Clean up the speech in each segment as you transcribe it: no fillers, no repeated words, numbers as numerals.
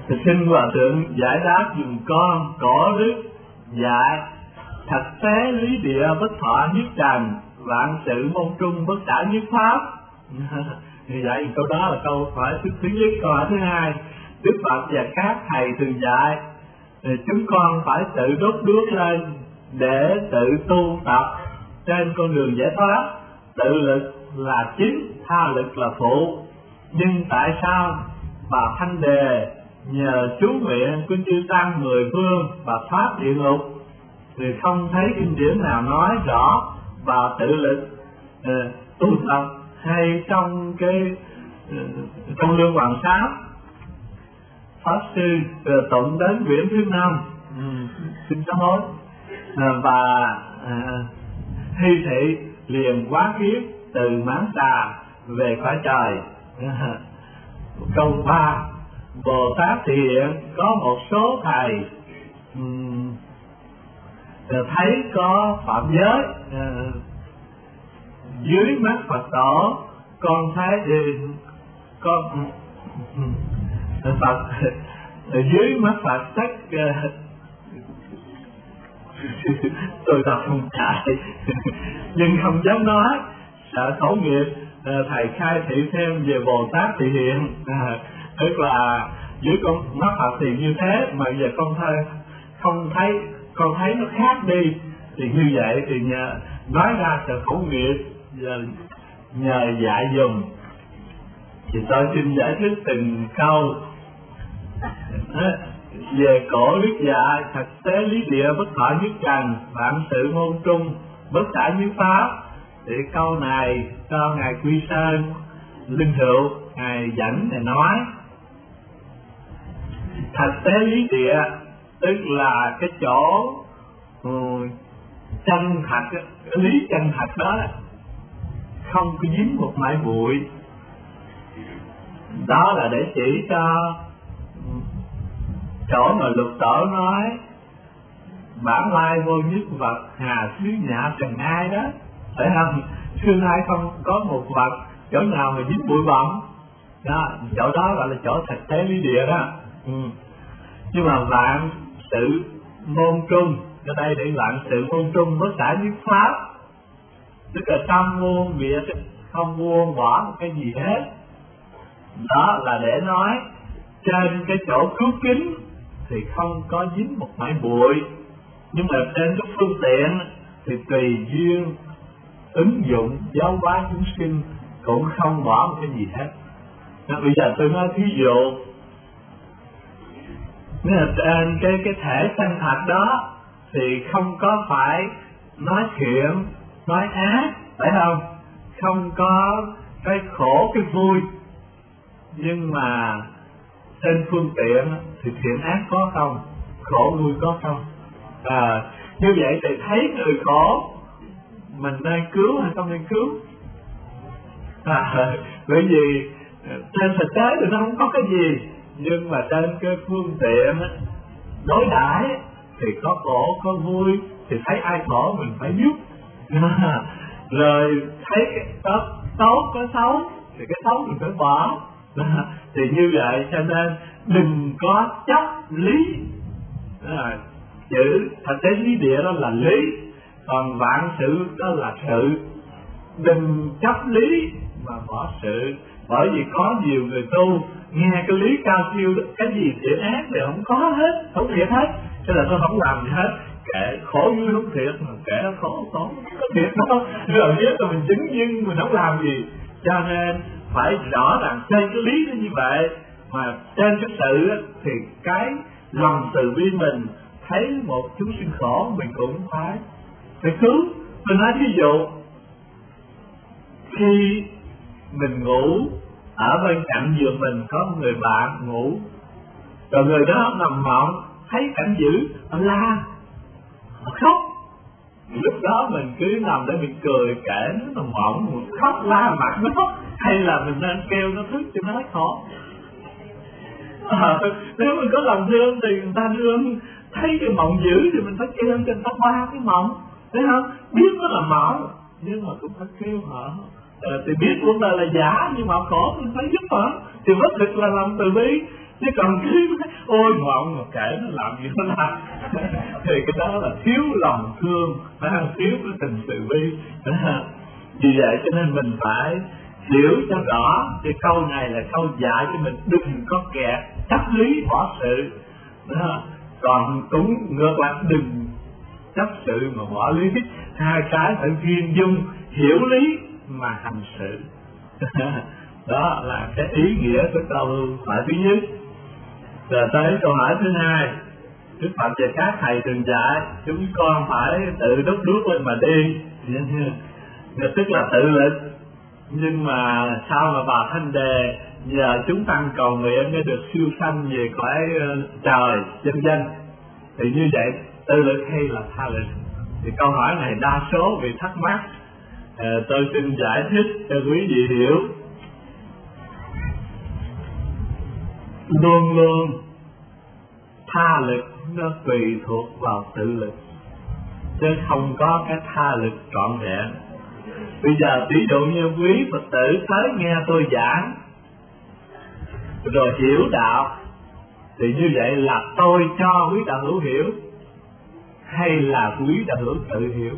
Xin Hòa Thượng giải đáp dùm con cổ đức dạy thật tế lý địa bất thọ nhất trần, vạn sự môn trung bất xả nhất pháp. Như vậy câu đó là câu hỏi thứ nhất. Câu hỏi thứ hai, Đức Phật và các thầy thường dạy chúng con phải tự đốt đuốc lên để tự tu tập trên con đường giải thoát. Tự lực là chính, tha lực là phụ. Nhưng tại sao bà Thanh Đề nhờ chú nguyện của chư tăng mười phương và thoát địa ngục thì không thấy kinh điển nào nói rõ vào tự lực tu tập hay trong trong Lương Hoàng Sám? Pháp sư tụng đến quyển thứ 5, xin sám hối, và hy thị liền quá kiếp từ máng tà về cõi trời. Câu 3, Bồ Tát thì hiện có một số thầy thấy có phạm giới dưới mắt Phật tổ, con thấy con Phật dưới mắt Phật tất tôi đọc không chạy nhưng không dám nói, sợ khẩu nghiệp. Thầy khai thị thêm về Bồ Tát thị hiện, tức là dưới con mắt Phật thì như thế, mà giờ con thấy nó khác đi, thì như vậy thì nói ra sợ khẩu nghiệp, nhờ dạy dùm. Thì tôi xin giải thích từng câu. Về cổ đức dạy thật tế lý địa bất thọ nhất trần, vạn sự môn trung bất xả nhất pháp. Thì câu này cho ngài Quy Sơn Linh Hữu ngài dẫn ngài nói thật tế lý địa tức là cái chỗ chân thật, cái lý chân thật đó không có dính một mảy bụi. Đó là để chỉ cho chỗ mà Lục Tổ nói bản lai vô nhất vật, hà xứ nhạ trần ai đó, phải không? Xưa nay không có một vật chỗ nào mà dính bụi bặm đó, chỗ đó gọi là chỗ thật tế lý địa đó. Nhưng mà vạn sự môn trung, ở đây để vạn sự môn trung bất xả nhất pháp, tức là trong muôn việc không buông bỏ một cái gì hết. Đó là để nói trên cái chỗ cứu kính thì không có dính một mảy bụi, nhưng mà trên cái phương tiện thì tùy duyên ứng dụng giáo hóa chúng sinh cũng không bỏ một cái gì hết. Bây giờ tôi nói thí dụ, nếu là trên cái thể chân thật đó thì không có phải nói thiện nói ác, phải không? Không có cái khổ cái vui, nhưng mà trên phương tiện thì thiện ác có không, khổ vui có không? Như vậy thì thấy người khổ mình nên cứu hay không nên cứu? Bởi vì trên thực tế thì nó không có cái gì, nhưng mà trên cái phương tiện đối đãi thì có khổ có vui, thì thấy ai khổ mình phải giúp. Rồi thấy cái tốt có xấu thì cái xấu mình phải bỏ. Thì như vậy cho nên đừng có chấp lý. Chữ thật tế lý địa đó là lý, còn vạn sự đó là sự. Đừng chấp lý mà bỏ sự. Bởi vì có nhiều người tu nghe cái lý cao siêu, cái gì thiện ác thì không có hết, không thiệt hết, cho nên tôi không làm gì hết, kệ khổ vui không thiệt, mà kệ khổ có thiệt đâu, rồi biết là mình chứng nhưng mình không làm gì. Cho nên phải rõ ràng trên cái lý nó như vậy, mà trên cái sự thì cái lòng từ bi mình thấy một chúng sinh khổ mình cũng phải cứu. Mình nói ví dụ khi mình ngủ ở bên cạnh giường mình có một người bạn ngủ, rồi người đó nằm mộng thấy cảnh dữ, họ la, họ khóc. Lúc đó mình cứ nằm để mình cười, kể nó nằm mộng mình khóc la mặt nó, hay là mình nên kêu nó thức cho nó hết khổ? Nếu mình có lòng thương thì người ta thương, thấy cái mộng dữ thì mình phải kêu cho người ta qua cái mộng, thấy không? Biết nó là mộng nhưng mà cũng phải kêu họ. Thì biết cuộc đời là giả nhưng mà khổ mình phải giúp họ, thì bất thực là lòng từ bi. chứ còn cứ ôi ngọn mà kể nó làm gì nó làm thì cái đó là thiếu lòng thương, thiếu cái tình từ bi. Vì vậy cho nên mình phải hiểu cho rõ cái câu này là câu dạy cho mình đừng có kẹt chấp lý bỏ sự. Còn cũng ngược lại đừng chấp sự mà bỏ lý, hai cái phải viên dung, hiểu lý mà hành sự. Đó là cái ý nghĩa của câu hỏi thứ nhất. Rồi tới câu hỏi thứ hai. Đức Phật và các thầy thường dạy chúng con phải tự đốt đuốc lên mà đi, tức là tự lực. Nhưng mà sao mà bà Thanh Đề nhờ chúng tăng cầu nguyện mới được siêu sanh về cõi trời vân vân, thì như vậy tự lực hay là tha lực? Thì câu hỏi này đa số bị thắc mắc. Tôi xin giải thích cho quý vị hiểu. Luôn luôn tha lực nó tùy thuộc vào tự lực, chứ không có cái tha lực trọn vẹn. Bây giờ ví dụ như quý Phật tử tới nghe tôi giảng rồi hiểu đạo, thì như vậy là tôi cho quý đạo hữu hiểu hay là quý đạo hữu tự hiểu?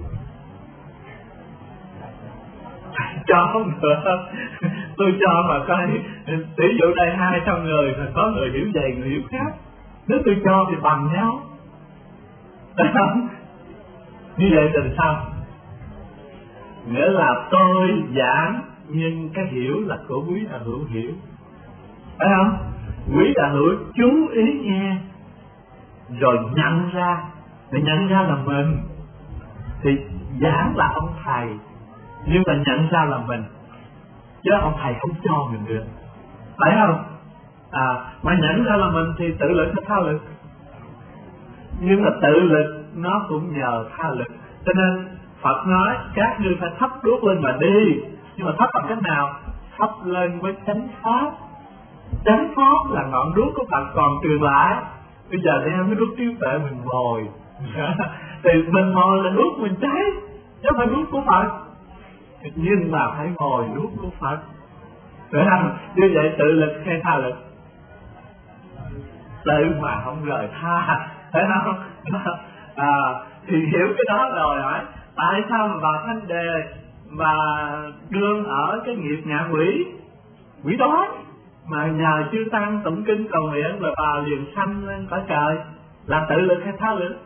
Cho không được. Tôi cho mà coi, ví dụ đây 200 người mà có người hiểu vậy, người hiểu khác, nếu tôi cho thì bằng nhau. Như vậy thì sao? Nghĩa là tôi giảng nhưng cái hiểu là của quý đạo hữu hiểu, phải không? Quý đạo hữu chú ý nghe rồi nhận ra, để nhận ra là mình, thì giảng là ông thầy nhưng mà nhận ra là mình, chứ ông thầy không cho mình được, phải không? Mà nhận ra là mình thì tự lực hay tha lực? Nhưng mà tự lực nó cũng nhờ tha lực. Cho nên Phật nói các ngươi phải thắp đuốc lên mà đi. Nhưng mà thắp bằng cách nào? Thắp lên với chánh pháp. Chánh pháp là ngọn đuốc của Phật còn truyền lại. Bây giờ đem cái đuốc trí tuệ mình ngồi thì mình ngồi là đuốc mình cháy, chứ không phải đuốc của Phật. Nhưng mà phải ngồi đuốc của Phật, phải không? Như vậy tự lực hay tha lực? Tự mà không rời tha, phải không? Thì hiểu cái đó rồi hỏi tại sao mà bà Thanh Đề mà đương ở cái nghiệp ngạ quỷ đói, mà nhờ chư tăng tụng kinh cầu nguyện rồi bà liền sanh lên cõi trời, là tự lực hay tha lực?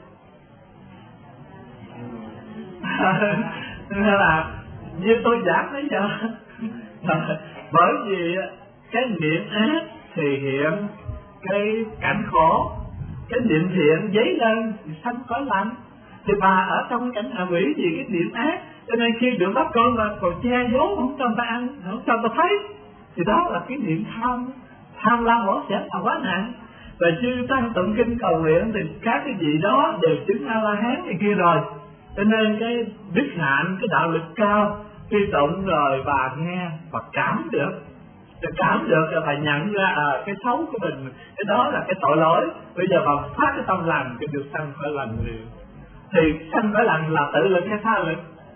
Nên là như tôi giảng bây giờ, bởi vì cái niệm ác thì hiện cái cảnh khổ, cái niệm thiện dấy lên thì sanh cõi lành. Thì bà ở trong cảnh hạ quỷ vì cái niệm ác, cho nên khi được bắt con là còn che giấu, không cho người ta ăn, không cho người ta thấy. Thì đó là cái niệm tham lam bỏ sẻ là quá nặng. Và chư tăng tụng kinh cầu nguyện thì các cái gì đó đều chứng A La Hán này kia rồi. Cho nên cái đức hạnh, cái đạo lực cao, khi tụng rồi bà nghe và cảm được, là bà nhận ra cái xấu của mình, cái đó là cái tội lỗi. Bây giờ bà phát cái tâm lành thì được sanh phải lành liền. Thì sanh phải lành là tự lực hay tha lực?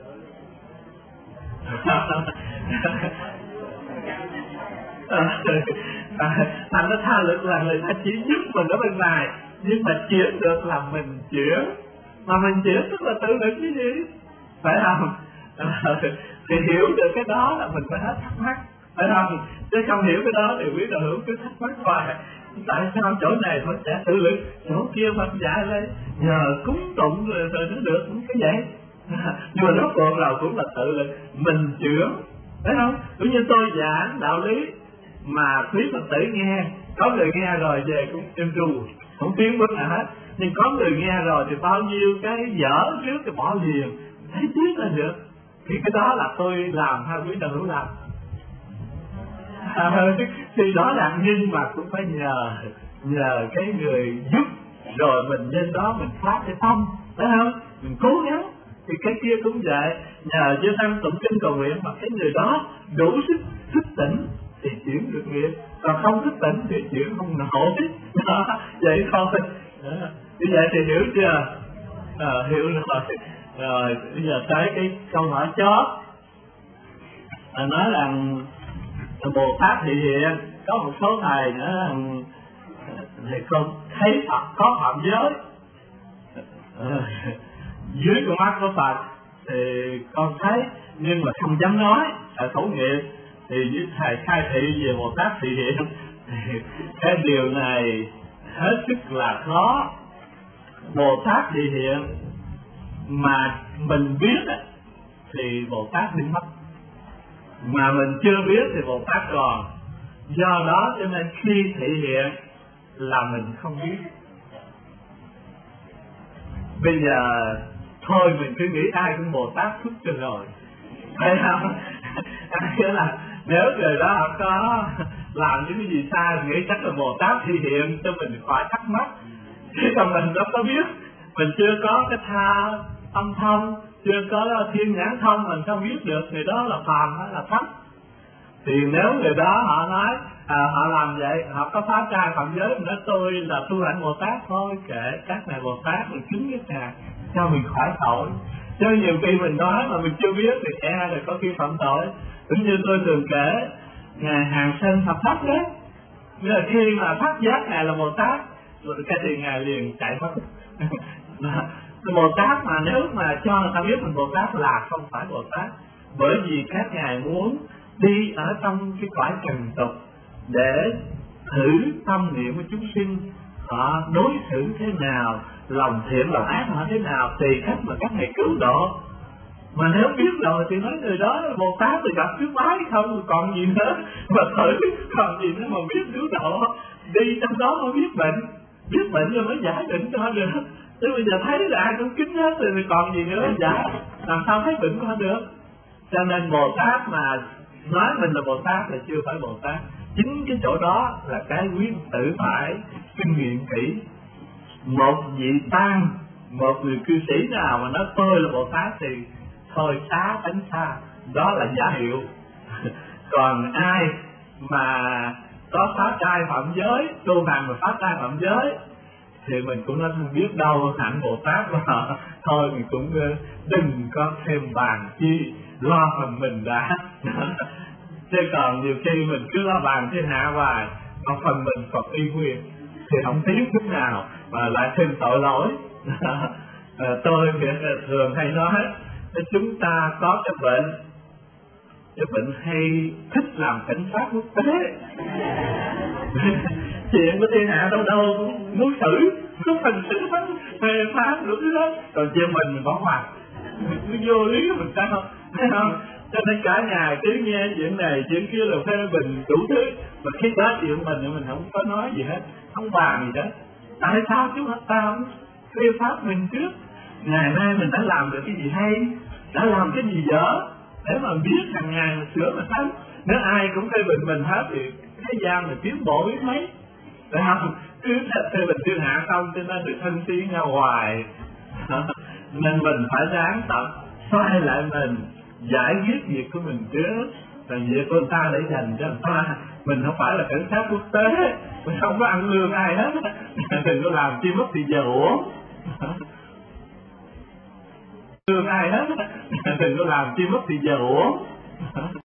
Thành nó tha lực là người ta chỉ giúp mình ở bên ngoài, nhưng mà chuyển được là mình chuyển. Mà mình chuyển tức là tự lực cái gì? Phải không? Thì hiểu được cái đó là mình phải hết thắc mắc, phải không? Chứ không hiểu cái đó thì quý đạo hữu cứ thắc mắc hoài. Tại sao chỗ này nó sẽ tự lực, chỗ kia Phật dạy lên nhờ cúng tụng rồi nó được cũng cái vậy. Nhưng mà rốt cuộc nào cũng là tự lực, mình chuyển, phải không? Cũng như tôi giảng đạo lý mà quý Phật tử nghe, có người nghe rồi về cũng êm ru, không tiến bước nào hết. Nhưng có người nghe rồi thì bao nhiêu cái dở trước thì bỏ liền, thấy tiếc là được. Thì cái đó là tôi làm hay quý đạo hữu làm? Thì đó là, nhưng mà cũng phải nhờ cái người giúp, rồi mình trên đó mình phát cái tâm, phải không? Mình cố gắng. Thì cái kia cũng vậy, nhờ chư tăng tụng kinh cầu nguyện mà cái người đó đủ sức thức tỉnh thì chuyển được nghiệp, còn không thức tỉnh thì chuyển không nổi. Vậy thôi. Như vậy thì hiểu chưa? Hiểu rồi. Rồi bây giờ tới cái câu hỏi chót, nói rằng Bồ Tát thị hiện, có một số thầy nữa thì con thấy Phật có phạm giới, dưới con mắt của Phật thì con thấy nhưng mà không dám nói, sợ khẩu nghiệp. Thì với thầy khai thị về Bồ Tát thị hiện thì cái điều này hết sức là khó. Bồ Tát thị hiện mà mình biết thì Bồ Tát biến mất, mà mình chưa biết thì Bồ Tát còn. Do đó cho nên khi thị hiện là mình không biết. Bây giờ thôi mình cứ nghĩ ai cũng Bồ Tát xuất cho rồi, thấy không? Nghĩa là nếu người đó có làm những cái gì sai thì nghĩ chắc là Bồ Tát thị hiện cho mình khỏi thắc mắc. Chứ còn mình đâu có biết, mình chưa có cái tha tâm thông, chưa có thiên nhãn thông, mình không biết được người đó là phàm hay là thánh. Thì nếu người đó họ nói họ làm vậy, họ có phá trai phạm giới, mình nói tôi là tu hành Bồ Tát thôi, kệ các ngài Bồ Tát mình kính cái ngài cho mình khỏi tội. Chứ nhiều khi mình nói mà mình chưa biết thì e là có khi phạm tội. Cũng như tôi thường kể ngài Hàng Sơn Thập Thất đấy, nghĩa là khi mà phát giác ngài là Bồ Tát rồi cái thì ngài liền chạy mất. Bồ Tát mà nếu mà cho người ta biết mình Bồ Tát là không phải Bồ Tát, bởi vì các ngài muốn đi ở trong cái cõi trần tục để thử tâm niệm của chúng sinh, họ đối xử thế nào, lòng thiện lòng ác họ thế nào, tùy cách mà các ngài cứu độ. Mà nếu biết rồi thì nói người đó là Bồ Tát thì gặp trước bái không còn gì nữa, mà thử còn gì nữa mà biết cứu độ. Đi trong đó mới biết bệnh rồi mới giải bệnh cho được. Chứ bây giờ thấy là ai cũng kính hết rồi thì còn gì nữa giải, làm sao thấy bệnh cho được. Cho nên Bồ Tát mà nói mình là Bồ Tát là chưa phải Bồ Tát. Chính cái chỗ đó là cái quý tử phải kinh nghiệm kỹ. Một vị tăng, một người cư sĩ nào mà nói tôi là Bồ Tát thì thôi xá tránh xa, đó là giả hiệu. Còn ai mà có phá trai phạm giới, tu hành mà phá trai phạm giới thì mình cũng nói không biết đâu hạnh Bồ Tát mà thôi mình cũng đừng có thêm bàn chi, lo phần mình đã. Chứ còn nhiều khi mình cứ lo bàn thiên hạ hoài, còn phần mình Phật uy quyền thì không tiến chút nào mà lại thêm tội lỗi. Tôi thường hay nói chúng ta có cái bệnh hay thích làm cảnh sát quốc tế. Chuyện của thiên hạ đâu đâu cũng muốn xử, có phần xử phê phán đủ thứ hết, còn chuyện mình bỏ ngoài, nó vô lý mình sao, thấy không? Cho nên cả nhà cứ nghe chuyện này chuyện kia là phê bình đủ thứ, mà khi đó chuyện mình không có nói gì hết, không bàn gì hết. Tại sao chúng ta không phê phán mình trước? Ngày nay mình đã làm được cái gì hay, đã làm cái gì dở, để mà biết hàng ngày mà sửa mà tránh. Nếu ai cũng phê bình mình hết thì thế gian mình tiến bộ biết mấy, phải không? Cứ phê bình thiên hạ không cho nên được thân tiến ra hoài. Nên mình phải ráng tập xoay lại mình, giải quyết việc của mình trước, còn việc của người ta để dành cho người ta. Mình không phải là cảnh sát quốc tế, mình không có ăn lương ai hết. Đừng có làm chi mất thì giờ uổng. Lương ai hết, đừng có làm chi mất thì giờ uổng.